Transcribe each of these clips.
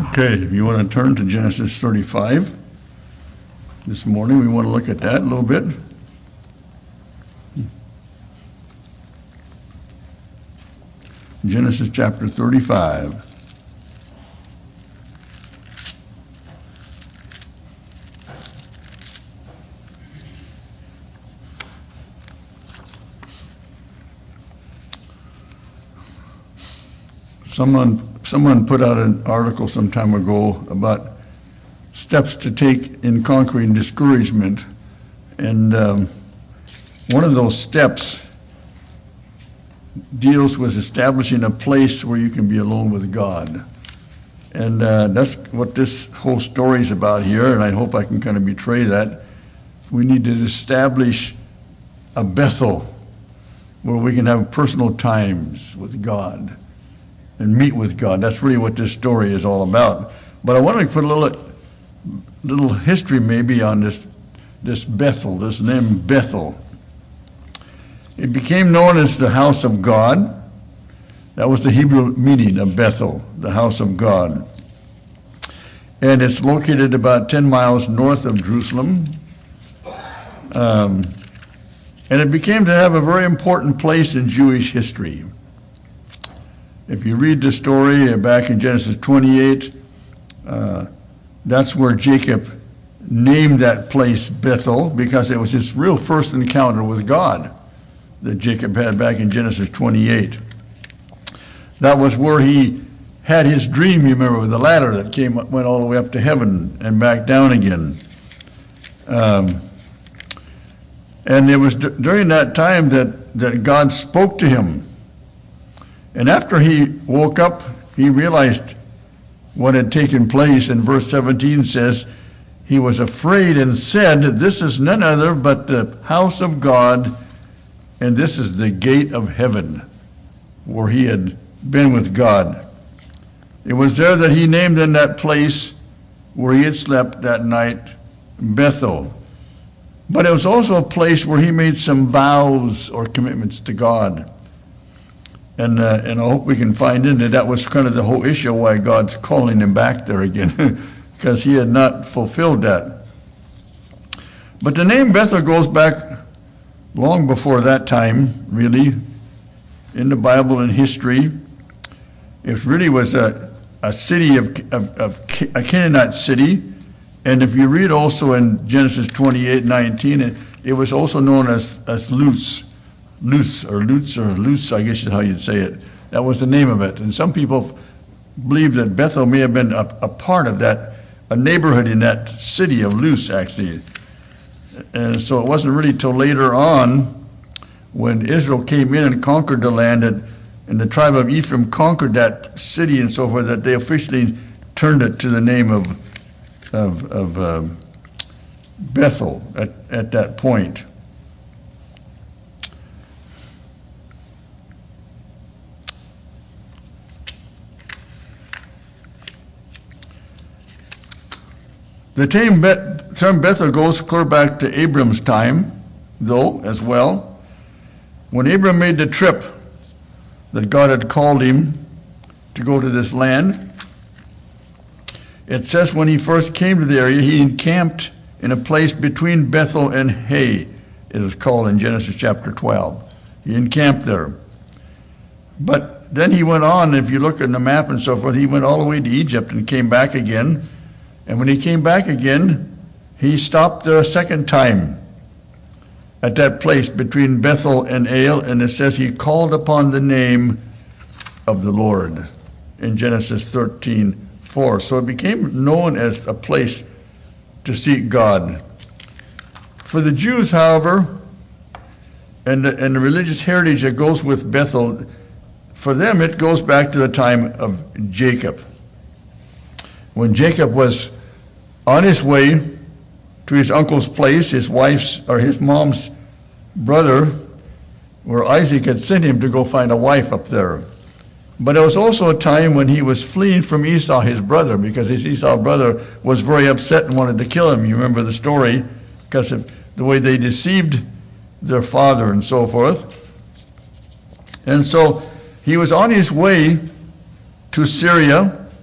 Okay, if you want to turn to Genesis 35, this morning we want to look at that a little bit. Genesis chapter 35. Someone put out an article some time ago about steps to take in conquering discouragement, and one of those steps deals with establishing a place where you can be alone with God. And that's what this whole story is about here, and I hope I can kind of betray that. We need to establish a Bethel where we can have personal times with God and meet with God. That's really what this story is all about. But I want to put a little history maybe on this Bethel, this name Bethel. It became known as the house of God. That was the Hebrew meaning of Bethel, the house of God. And it's located about 10 miles north of Jerusalem. And it became to have a very important place in Jewish history. If you read the story back in Genesis 28, that's where Jacob named that place Bethel, because it was his real first encounter with God that Jacob had back in Genesis 28. That was where he had his dream, you remember, with the ladder that went all the way up to heaven and back down again. And it was during that time that God spoke to him. And after he woke up, he realized what had taken place. And verse 17 says, he was afraid and said, "This is none other but the house of God, and this is the gate of heaven," where he had been with God. It was there that he named in that place where he had slept that night, Bethel. But it was also a place where he made some vows or commitments to God. And I hope we can find in that was kind of the whole issue why God's calling him back there again, because he had not fulfilled that. But the name Bethel goes back long before that time, really, in the Bible and history. It really was a city a Canaanite city. And if you read also in Genesis 28:19, it was also known as Luz, I guess is how you'd say it. That was the name of it. And some people believe that Bethel may have been a part of that, a neighborhood in that city of Luz, actually. And so it wasn't really till later on, when Israel came in and conquered the land, and the tribe of Ephraim conquered that city and so forth, that they officially turned it to the name of Bethel at that point. The term Bethel goes clear back to Abram's time, though, as well. When Abram made the trip that God had called him to go to this land, it says when he first came to the area, he encamped in a place between Bethel and Hay, it is called in Genesis chapter 12. He encamped there. But then he went on, if you look at the map and so forth, he went all the way to Egypt and came back again. And when he came back again, he stopped there a second time at that place between Bethel and Ai, and it says he called upon the name of the Lord in Genesis 13:4. So it became known as a place to seek God. For the Jews, however, and the religious heritage that goes with Bethel, for them it goes back to the time of Jacob. When Jacob was on his way to his uncle's place, his mom's brother, where Isaac had sent him to go find a wife up there. But it was also a time when he was fleeing from Esau, his brother, because his Esau brother was very upset and wanted to kill him. You remember the story, because of the way they deceived their father and so forth. And so he was on his way to Syria,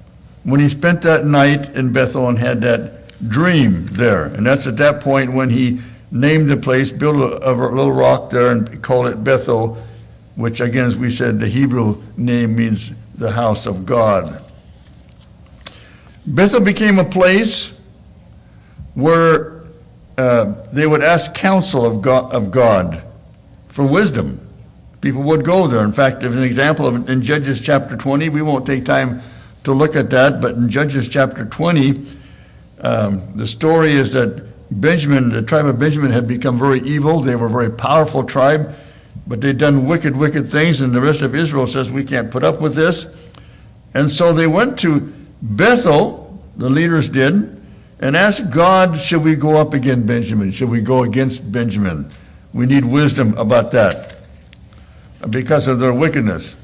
when he spent that night in Bethel and had that dream there. And that's at that point when he named the place, built a little rock there and called it Bethel, which again, as we said, the Hebrew name means the house of God. Bethel became a place where they would ask counsel of God for wisdom. People would go there. In fact, there's an example of in Judges chapter 20. We won't take time to look at that, but in Judges chapter 20, the story is that Benjamin, the tribe of Benjamin, had become very evil. They were a very powerful tribe, but they'd done wicked, wicked things, and the rest of Israel says, we can't put up with this. And so they went to Bethel, the leaders did, and asked God, should we go up against Benjamin? Should we go against Benjamin? We need wisdom about that because of their wickedness.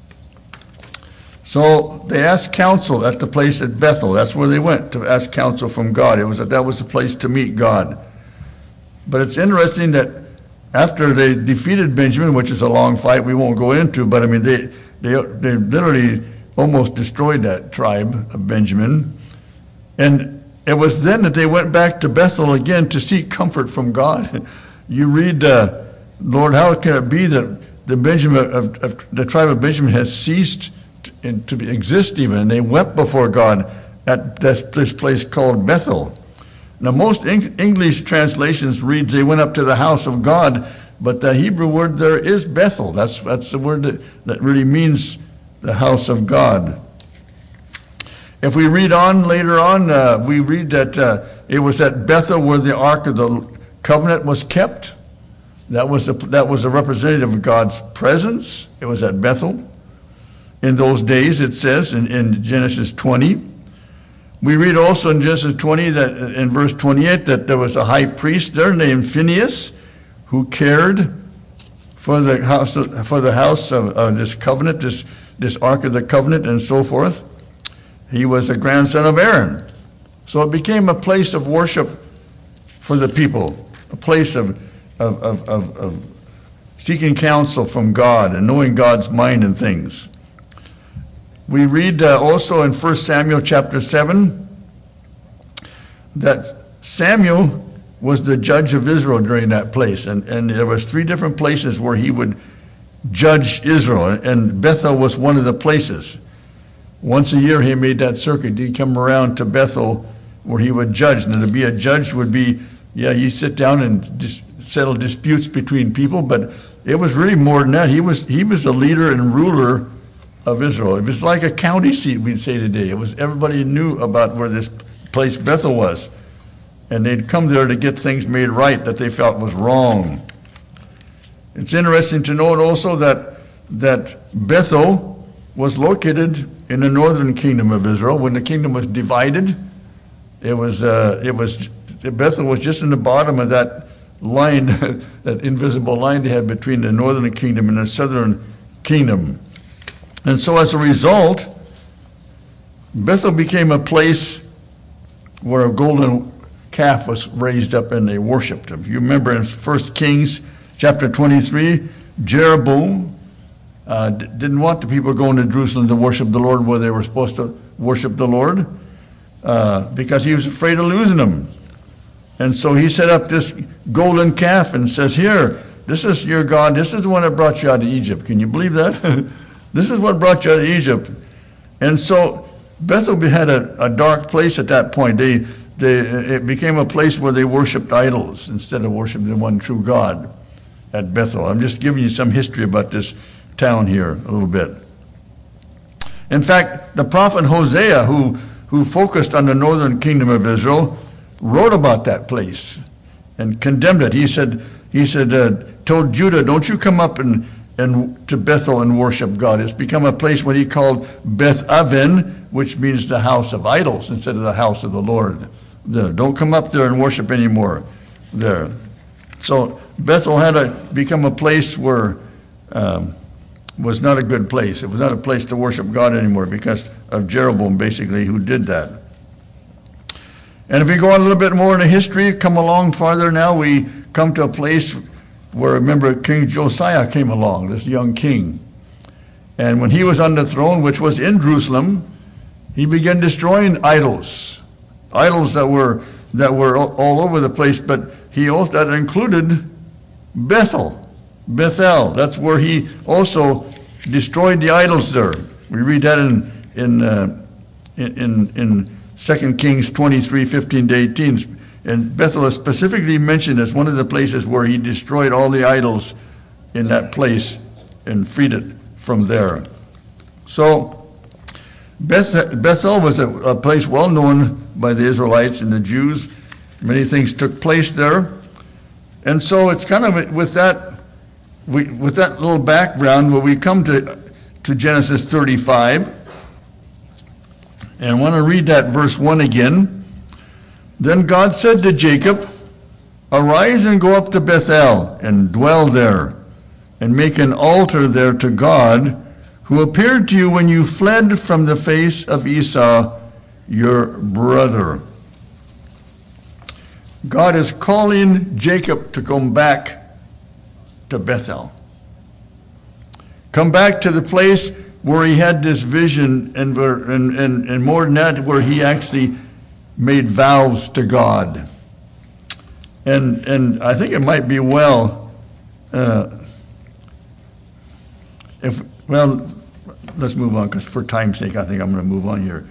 So they asked counsel at the place at Bethel. That's where they went to ask counsel from God. That was the place to meet God. But it's interesting that after they defeated Benjamin, which is a long fight we won't go into, but I mean they literally almost destroyed that tribe of Benjamin. And it was then that they went back to Bethel again to seek comfort from God. You read, Lord, how can it be that the tribe of Benjamin has ceased to exist even? And they wept before God at this place called Bethel. Now, most English translations read they went up to the house of God, but the Hebrew word there is Bethel. That's the word that really means the house of God. If we read on later on, we read that it was at Bethel where the Ark of the Covenant was kept. That was a representative of God's presence. It was at Bethel. In those days, it says in Genesis 20. We read also in Genesis 20 that in verse 28 that there was a high priest there named Phinehas who cared for the house of this covenant, this Ark of the Covenant, and so forth. He was a grandson of Aaron. So it became a place of worship for the people, a place of seeking counsel from God and knowing God's mind and things. We read also in 1 Samuel chapter 7 that Samuel was the judge of Israel during that place. And there was 3 different places where he would judge Israel. And Bethel was one of the places. Once a year he made that circuit. He'd come around to Bethel where he would judge. And to be a judge would be, you sit down and just settle disputes between people. But it was really more than that. He was the leader and ruler of Israel. It was like a county seat, we'd say today. It was everybody knew about where this place Bethel was. And they'd come there to get things made right that they felt was wrong. It's interesting to note also that Bethel was located in the northern kingdom of Israel. When the kingdom was divided, Bethel was just in the bottom of that line, that invisible line they had between the northern kingdom and the southern kingdom. And so as a result, Bethel became a place where a golden calf was raised up and they worshiped him. You remember in 1 Kings chapter 23, Jeroboam didn't want the people going to Jerusalem to worship the Lord where they were supposed to worship the Lord because he was afraid of losing them. And so he set up this golden calf and says, here, this is your God. This is the one that brought you out of Egypt. Can you believe that? This is what brought you out of Egypt. And so Bethel had a dark place at that point. It became a place where they worshiped idols instead of worshiping the one true God at Bethel. I'm just giving you some history about this town here a little bit. In fact, the prophet Hosea, who focused on the northern kingdom of Israel, wrote about that place and condemned it. He said, told Judah, don't you come up and to Bethel and worship God. It's become a place what he called Beth Aven, which means the house of idols instead of the house of the Lord. Don't come up there and worship anymore there. So Bethel had become a place where was not a good place. It was not a place to worship God anymore because of Jeroboam, basically, who did that. And if we go on a little bit more into history, come along farther now, we come to a place where, remember, King Josiah came along, this young king. And when he was on the throne, which was in Jerusalem, He began destroying idols that were all over the place, but he also, that included Bethel. That's where he also destroyed the idols there. We read that in 2 Kings 23, 15 to 18. And Bethel is specifically mentioned as one of the places where he destroyed all the idols in that place and freed it from there. So Bethel was a place well known by the Israelites and the Jews. Many things took place there. And so it's kind of with that little background where we come to Genesis 35. And I want to read that verse 1 again. Then God said to Jacob, "Arise and go up to Bethel and dwell there, and make an altar there to God, who appeared to you when you fled from the face of Esau, your brother." God is calling Jacob to come back to Bethel. Come back to the place where he had this vision, and more than that, where he actually made vows to God. And I think it might be well, let's move on, because for time's sake, I think I'm going to move on here.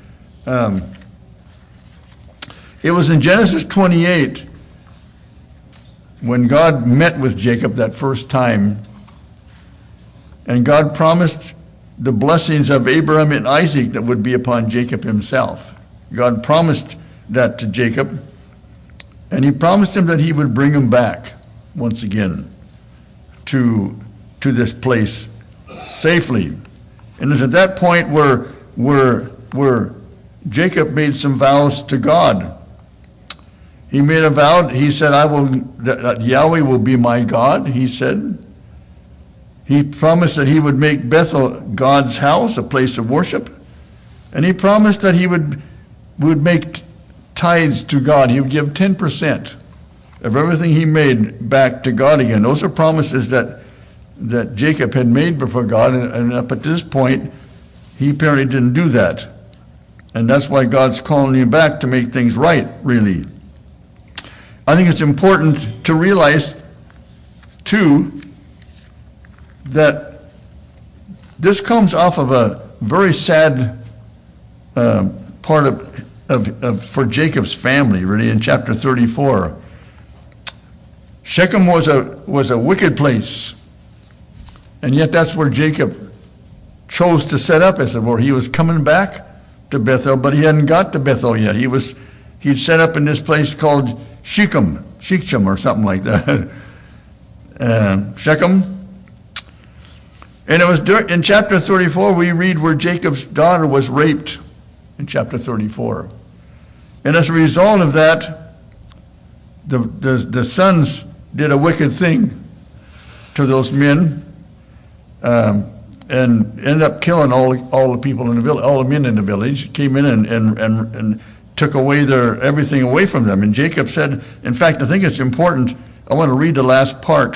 It was in Genesis 28 when God met with Jacob that first time, and God promised the blessings of Abraham and Isaac that would be upon Jacob himself. God promised that to Jacob, and he promised him that he would bring him back once again to this place safely. And it's at that point where Jacob made some vows to God. He made a vow. He said, that Yahweh will be my God, he said. He promised that he would make Bethel God's house, a place of worship. And he promised that he would make tithes to God. He would give 10% of everything he made back to God again. Those are promises that Jacob had made before God, and up at this point, he apparently didn't do that. And that's why God's calling you back to make things right, really. I think it's important to realize, too, that this comes off of a very sad part of for Jacob's family, really, in chapter 34. Shechem was a wicked place, and yet that's where Jacob chose to set up, as it were. He was coming back to Bethel, but he hadn't got to Bethel yet. He'd set up in this place called Shechem or something like that. Shechem. And it was in chapter 34 we read where Jacob's daughter was raped, in chapter 34. And as a result of that, the sons did a wicked thing to those men, and ended up killing all the people in the village, all the men in the village, came in and took away everything away from them. And Jacob said, in fact, I think it's important, I want to read the last part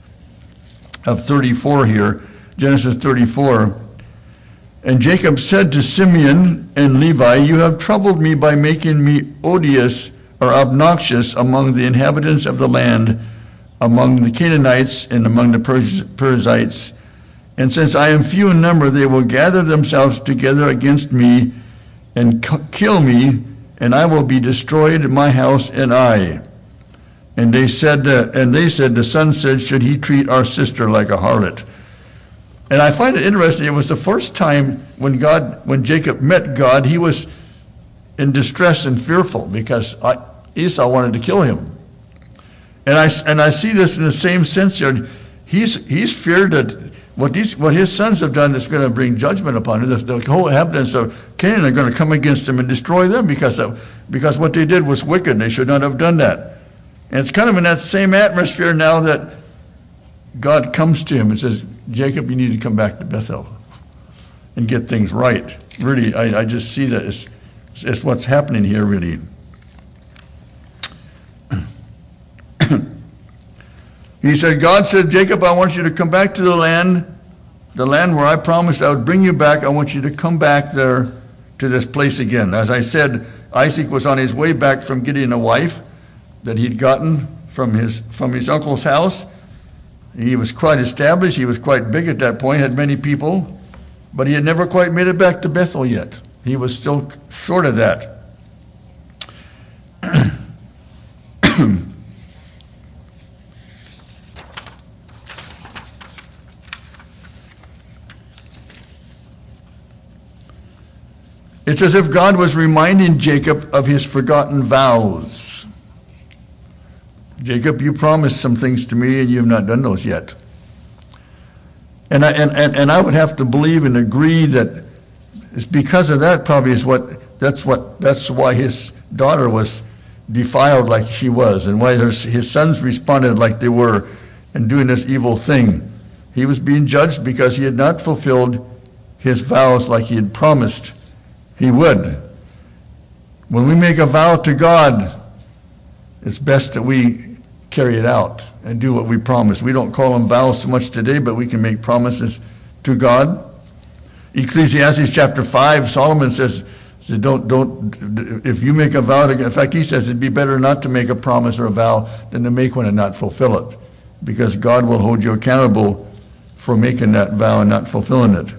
of 34 here, Genesis 34. And Jacob said to Simeon and Levi, "You have troubled me by making me odious or obnoxious among the inhabitants of the land, among the Canaanites and among the Perizzites. And since I am few in number, they will gather themselves together against me and kill me, and I will be destroyed, my house and I." And they said, the son said, "Should he treat our sister like a harlot?" And I find it interesting. It was the first time when Jacob met God, he was in distress and fearful because Esau wanted to kill him. And I see this in the same sense here. He's feared that what his sons have done is going to bring judgment upon him. The whole inhabitants of Canaan are going to come against him and destroy them because what they did was wicked. They should not have done that. And it's kind of in that same atmosphere now that God comes to him and says, "Jacob, you need to come back to Bethel and get things right." Really, I just see that it's what's happening here, really. He said, God said, "Jacob, I want you to come back to the land where I promised I would bring you back. I want you to come back there to this place again. As I said, Isaac was on his way back from getting a wife that he'd gotten from his uncle's house. He was quite established. He was quite big at that point, had many people, but he had never quite made it back to Bethel yet. He was still short of that. It's as if God was reminding Jacob of his forgotten vows. Jacob, you promised some things to me and you have not done those yet. And I would have to believe and agree that it's because of that probably that's why his daughter was defiled like she was, and why his sons responded like they were and doing this evil thing. He was being judged because he had not fulfilled his vows like he had promised he would. When we make a vow to God, it's best that we carry it out and do what we promise. We don't call them vows so much today, but we can make promises to God. Ecclesiastes chapter 5, Solomon says don't if you make a vow to God, in fact, he says it'd be better not to make a promise or a vow than to make one and not fulfill it, because God will hold you accountable for making that vow and not fulfilling it.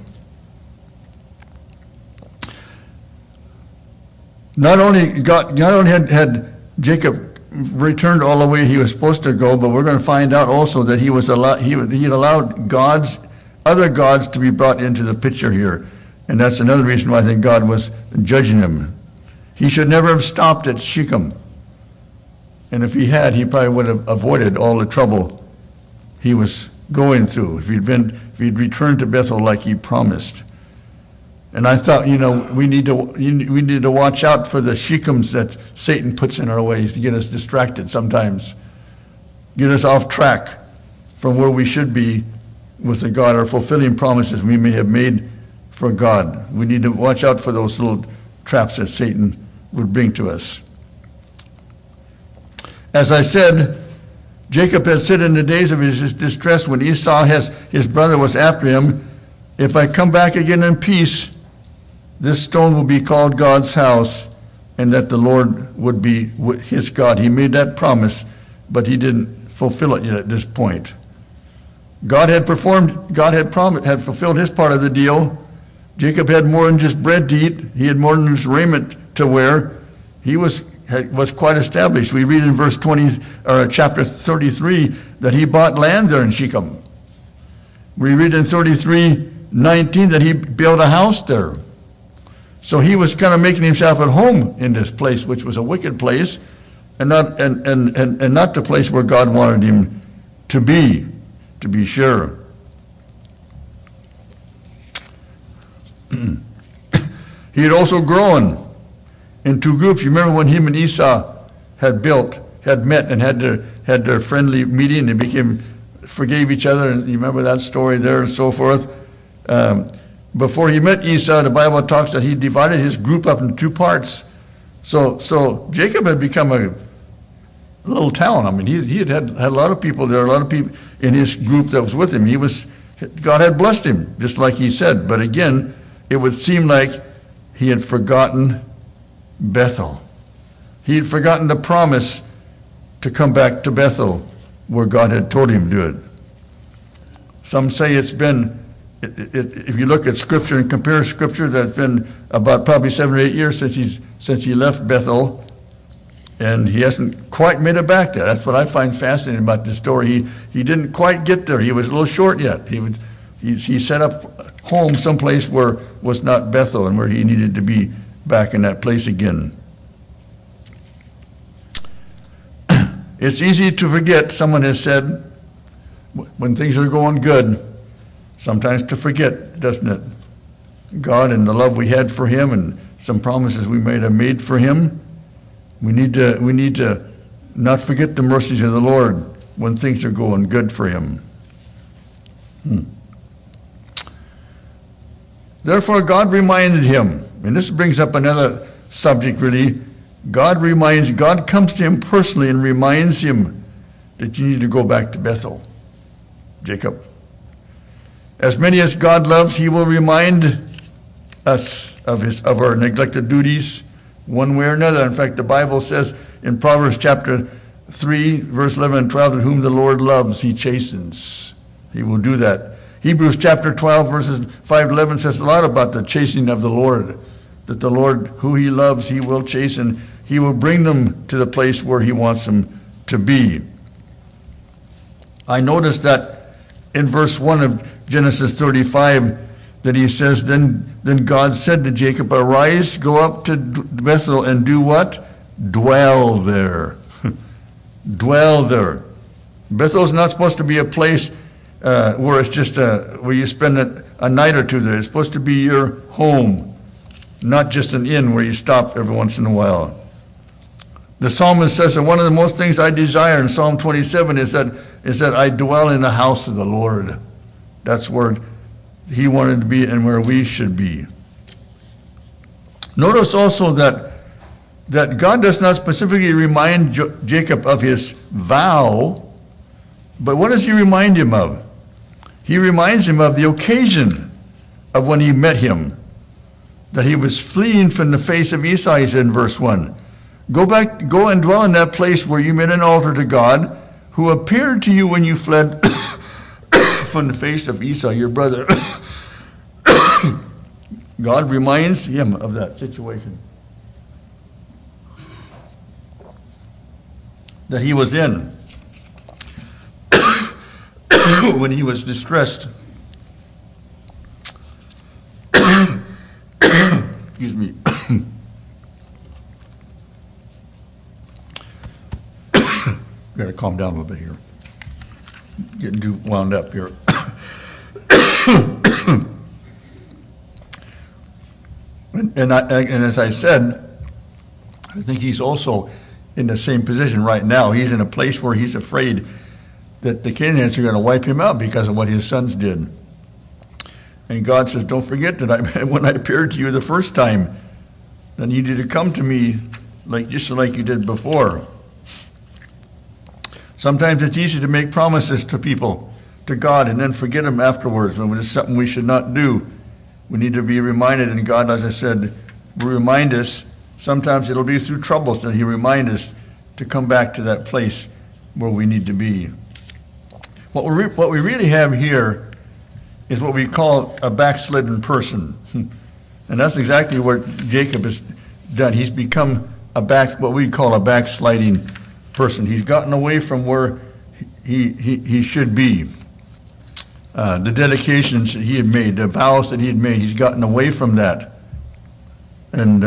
Not only had Jacob returned all the way he was supposed to go, but we're going to find out also that he had allowed other gods to be brought into the picture here. And that's another reason why I think God was judging him. He should never have stopped at Shechem. And if he had, he probably would have avoided all the trouble he was going through if he'd returned to Bethel like he promised. And I thought, we need to watch out for the Shechems that Satan puts in our ways to get us distracted sometimes, get us off track from where we should be with the God or fulfilling promises we may have made for God. We need to watch out for those little traps that Satan would bring to us. As I said, Jacob had said in the days of his distress when Esau, his brother, was after him, "If I come back again in peace, this stone will be called God's house, and that the Lord would be his God." He made that promise, but he didn't fulfill it yet at this point. God had fulfilled his part of the deal. Jacob had more than just bread to eat. He had more than just raiment to wear. He was quite established. We read in verse 20, or chapter 33, that he bought land there in Shechem. We read in 33:19 that he built a house there. So he was kind of making himself at home in this place, which was a wicked place, and not the place where God wanted him to be sure. He had also grown in two groups. You remember when him and Esau had met and had their friendly meeting and forgave each other, and you remember that story there and so forth. Before he met Esau, the Bible talks that he divided his group up into two parts. So Jacob had become a little town. I mean, he had a lot of people there, a lot of people in his group that was with him. God had blessed him, just like he said. But again, it would seem like he had forgotten Bethel. He had forgotten the promise to come back to Bethel, where God had told him to do it. Some say it's been, if you look at Scripture and compare Scripture, that's been about probably 7 or 8 years since he left Bethel, and he hasn't quite made it back there. That's what I find fascinating about this story. He didn't quite get there. He was a little short yet. He set up home someplace where was not Bethel and where he needed to be back in that place again. It's easy to forget, someone has said, when things are going good, sometimes to forget, doesn't it? God and the love we had for him and some promises we might have made for him. We need to not forget the mercies of the Lord when things are going good for him. Therefore, God reminded him, and this brings up another subject really. God comes to him personally and reminds him that you need to go back to Bethel, Jacob. As many as God loves, he will remind us of our neglected duties one way or another. In fact, the Bible says in Proverbs chapter 3, verse 11 and 12, that whom the Lord loves, he chastens. He will do that. Hebrews chapter 12, verses 5 to 11 says a lot about the chastening of the Lord, that the Lord, who he loves, he will chasten. He will bring them to the place where he wants them to be. I noticed that in verse 1 of Genesis 35, that he says, Then God said to Jacob, Arise, go up to Bethel and do what? Dwell there. Dwell there. Bethel's not supposed to be a place where it's just where you spend a night or two there. It's supposed to be your home, not just an inn where you stop every once in a while. The psalmist says that one of the most things I desire in Psalm 27 is that I dwell in the house of the Lord. That's where he wanted to be and where we should be. Notice also that God does not specifically remind Jacob of his vow, but what does he remind him of? He reminds him of the occasion of when he met him, that he was fleeing from the face of Esau, he said in verse 1. Go and dwell in that place where you made an altar to God, who appeared to you when you fled from the face of Esau, your brother. God reminds him of that situation that he was in when he was distressed. Excuse me. Got to calm down a little bit here. Getting too wound up here. And as I said, I think he's also in the same position right now. He's in a place where he's afraid that the Canaanites are going to wipe him out because of what his sons did. And God says, don't forget that when I appeared to you the first time, I need you to come to me just like you did before. Sometimes it's easy to make promises to people, to God, and then forget them afterwards when it's something we should not do. We need to be reminded, and God, as I said, will remind us. Sometimes it'll be through troubles that he reminds us to come back to that place where we need to be. What we really have here is what we call a backslidden person. And that's exactly what Jacob has done. He's become what we call a backsliding person. He's gotten away from where he should be. The dedications that he had made, the vows that he had made, he's gotten away from that. And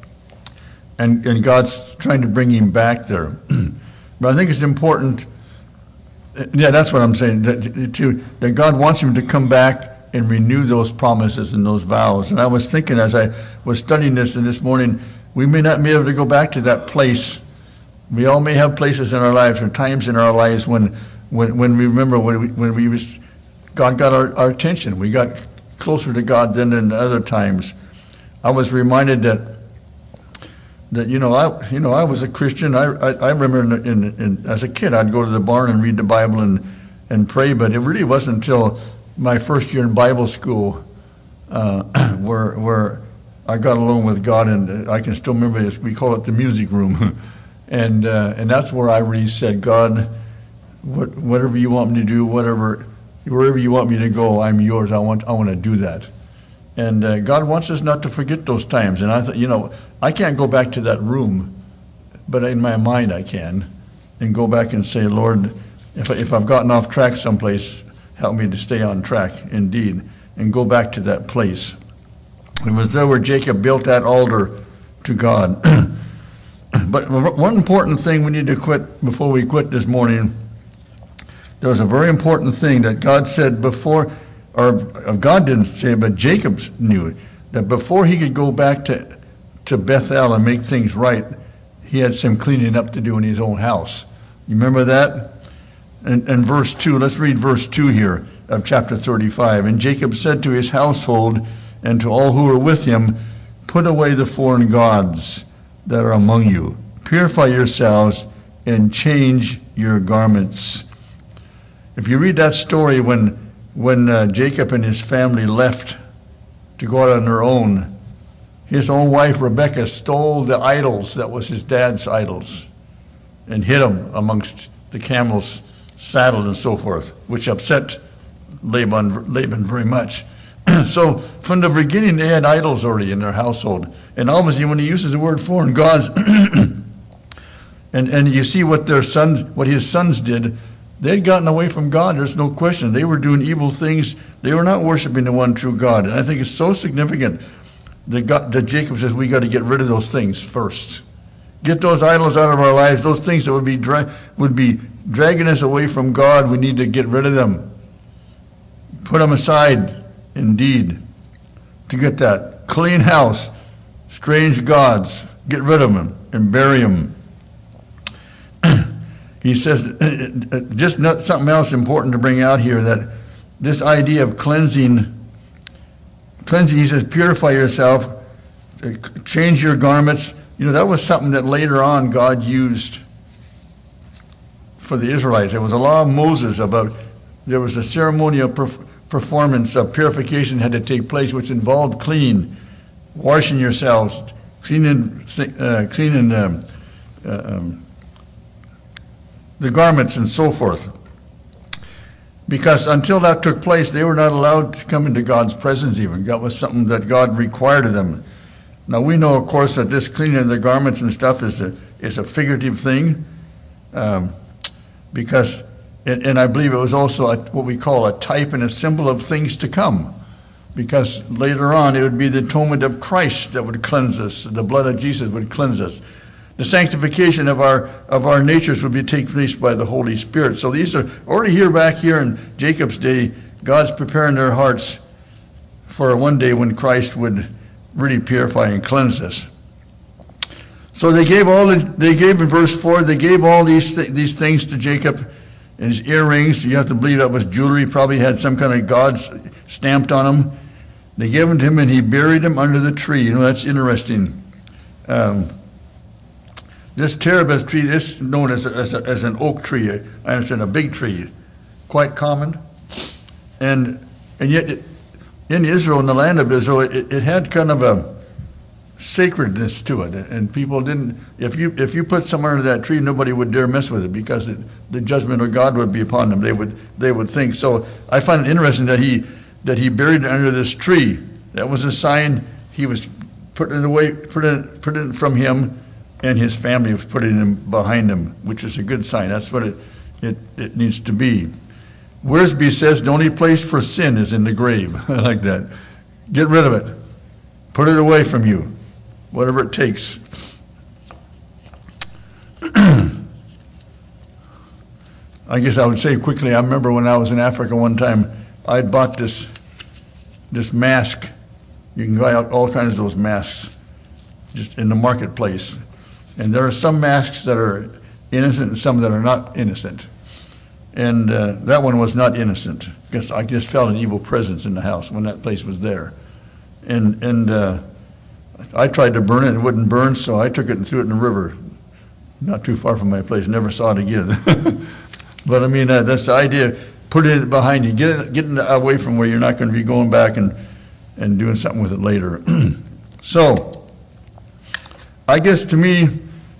God's trying to bring him back there. But I think it's important, that's what I'm saying, that God wants him to come back and renew those promises and those vows. And I was thinking as I was studying this morning, we may not be able to go back to that place. We all may have places in our lives or times in our lives when we remember when God got our attention. We got closer to God than in other times. I was reminded that I was a Christian. I remember as a kid I'd go to the barn and read the Bible and pray, but it really wasn't until my first year in Bible school where I got alone with God, and I can still remember this. We call it the music room, and that's where I really said, God, whatever you want me to do, wherever you want me to go, I'm yours. I want to do that. And God wants us not to forget those times. And I thought, I can't go back to that room, but in my mind I can, and go back and say, Lord, if I've gotten off track someplace, help me to stay on track indeed, and go back to that place. It was there where Jacob built that altar to God. But one important thing we need to quit before we quit this morning, there was a very important thing that God said before, or God didn't say it, but Jacob knew it, that before he could go back to Bethel and make things right, he had some cleaning up to do in his own house. You remember that? And verse 2, let's read verse 2 here of chapter 35. And Jacob said to his household and to all who were with him, put away the foreign gods that are among you. Purify yourselves and change your garments. If you read that story when Jacob and his family left to go out on their own. His own wife, Rebekah, stole the idols that was his dad's idols and hid them amongst the camel's saddle and so forth, which upset Laban very much. So from the beginning, they had idols already in their household. And obviously, when he uses the word foreign gods, and you see what his sons did, they'd gotten away from God. There's no question. They were doing evil things. They were not worshiping the one true God. And I think it's so significant that Jacob says we got to get rid of those things first. Get those idols out of our lives. Those things that would be dragging us away from God. We need to get rid of them. Put them aside, indeed, to get that clean house. Strange gods, get rid of them and bury them. He says, just something else important to bring out here, that this idea of cleansing, he says, purify yourself, change your garments. That was something that later on God used for the Israelites. There was a law of Moses there was a ceremonial performance of purification had to take place, which involved washing yourselves, cleaning the garments and so forth. Because until that took place, they were not allowed to come into God's presence even. That was something that God required of them. Now we know, of course, that this cleaning of the garments and stuff is a figurative thing, because, and I believe it was also what we call a type and a symbol of things to come. Because later on, it would be the atonement of Christ that would cleanse us. The blood of Jesus would cleanse us. The sanctification of our natures would be taken place by the Holy Spirit. So these are already back here in Jacob's day. God's preparing their hearts for one day when Christ would really purify and cleanse us. So they gave in verse 4. They gave all these things to Jacob, and his earrings. You have to believe that was jewelry. Probably had some kind of gods stamped on them. They gave them to him, and he buried them under the tree. That's interesting. This terebinth tree is known as an oak tree. I understand, a big tree, quite common. And yet, in Israel, in the land of Israel, it had kind of a sacredness to it. And people didn't, if you put somewhere under that tree, nobody would dare mess with it, because the judgment of God would be upon them. They would think. So I find it interesting that he buried it under this tree. That was a sign he was putting it away, put it from him, and his family was putting it behind him, which is a good sign. That's what it needs to be. Worsby says the only place for sin is in the grave. I like that. Get rid of it. Put it away from you, whatever it takes. I guess I would say quickly, I remember when I was in Africa one time, I bought this mask. You can buy out all kinds of those masks just in the marketplace. And there are some masks that are innocent and some that are not innocent. And that one was not innocent, because I just felt an evil presence in the house when that place was there. And I tried to burn it, it wouldn't burn, so I took it and threw it in the river, not too far from my place. Never saw it again. But I mean, that's the idea. Put it behind you. Get it away from where you're not going to be going back and doing something with it later. So, I guess to me,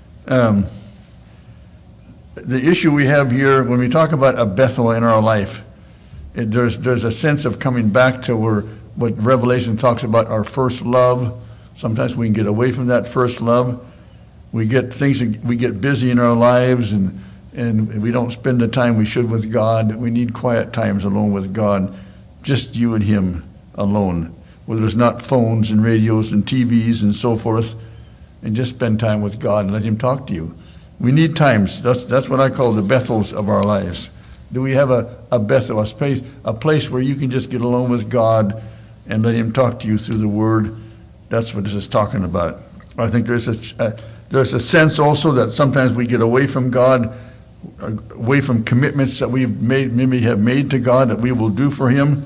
the issue we have here, when we talk about a Bethel in our life, there's a sense of coming back to what Revelation talks about, our first love. Sometimes we can get away from that first love. We get busy in our lives, and we don't spend the time we should with God. We need quiet times alone with God, just you and him alone, where there's not phones and radios and TVs and so forth, and just spend time with God and let him talk to you. We need times. That's what I call the Bethels of our lives. Do we have a Bethel, a place where you can just get alone with God and let him talk to you through the Word? That's what this is talking about. I think there's a sense also that sometimes we get away from God, away from commitments that we've maybe have made to God that we will do for him.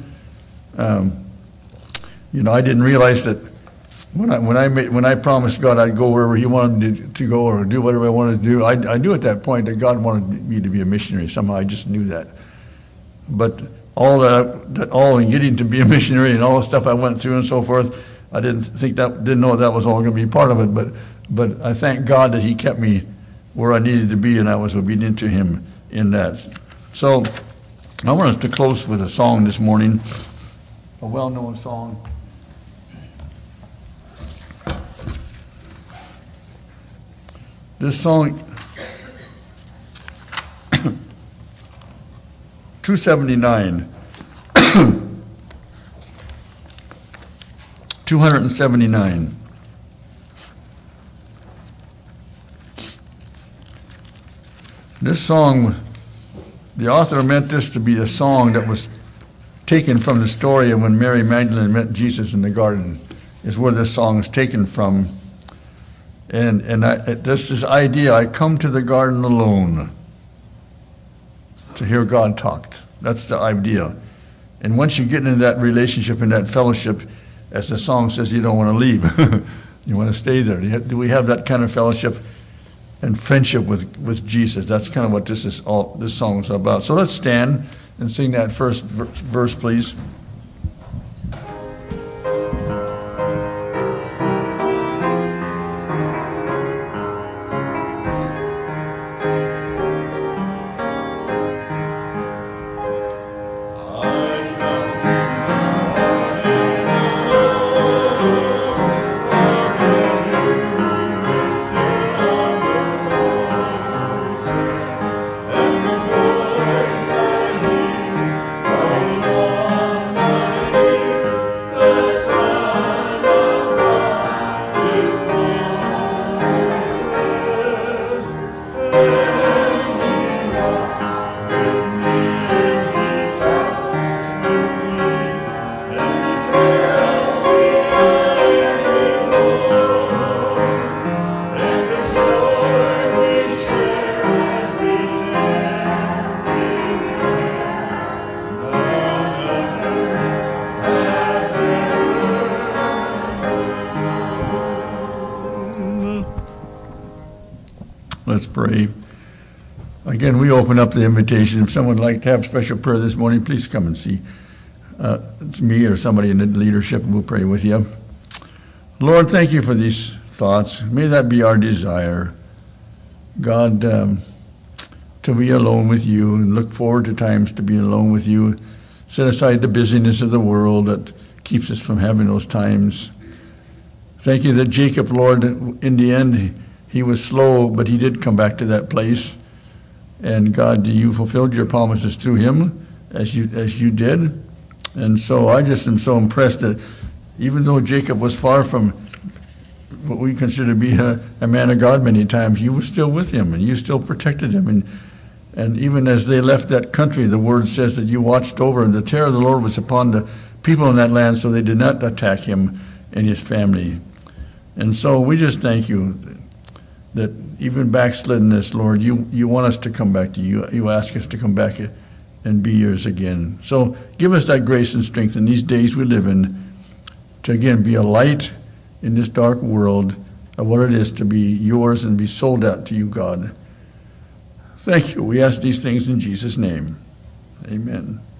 I didn't realize that when I promised God I'd go wherever he wanted to go or do whatever I wanted to do, I knew at that point that God wanted me to be a missionary. Somehow I just knew that. But all in getting to be a missionary and all the stuff I went through and so forth, I didn't know that was all going to be part of it, but I thank God that he kept me where I needed to be, and I was obedient to him in that. So I want us to close with a song this morning, a well-known song. This song, 279. 279. This song, the author meant this to be a song that was taken from the story of when Mary Magdalene met Jesus in the garden, is where this song is taken from. And this idea, I come to the garden alone to hear God talk. That's the idea. And once you get into that relationship and that fellowship, as the song says, you don't want to leave. You want to stay there. Do we have that kind of fellowship and friendship with Jesus? That's kind of what this song is about. So let's stand and sing that first verse, please. Let's pray. Again, we open up the invitation. If someone would like to have special prayer this morning, please come and see. It's me or somebody in the leadership, and we'll pray with you. Lord, thank you for these thoughts. May that be our desire, God, to be alone with you and look forward to times to be alone with you. Set aside the busyness of the world that keeps us from having those times. Thank you that Jacob, Lord, in the end, he was slow, but he did come back to that place. And God, you fulfilled your promises through him as you did. And so I just am so impressed that even though Jacob was far from what we consider to be a man of God many times, you were still with him and you still protected him. And even as they left that country, the word says that you watched over, and the terror of the Lord was upon the people in that land, so they did not attack him and his family. And so we just thank you that even backslidenness, Lord, you want us to come back to you. You ask us to come back and be yours again. So give us that grace and strength in these days we live in to, again, be a light in this dark world of what it is to be yours and be sold out to you, God. Thank you. We ask these things in Jesus' name. Amen.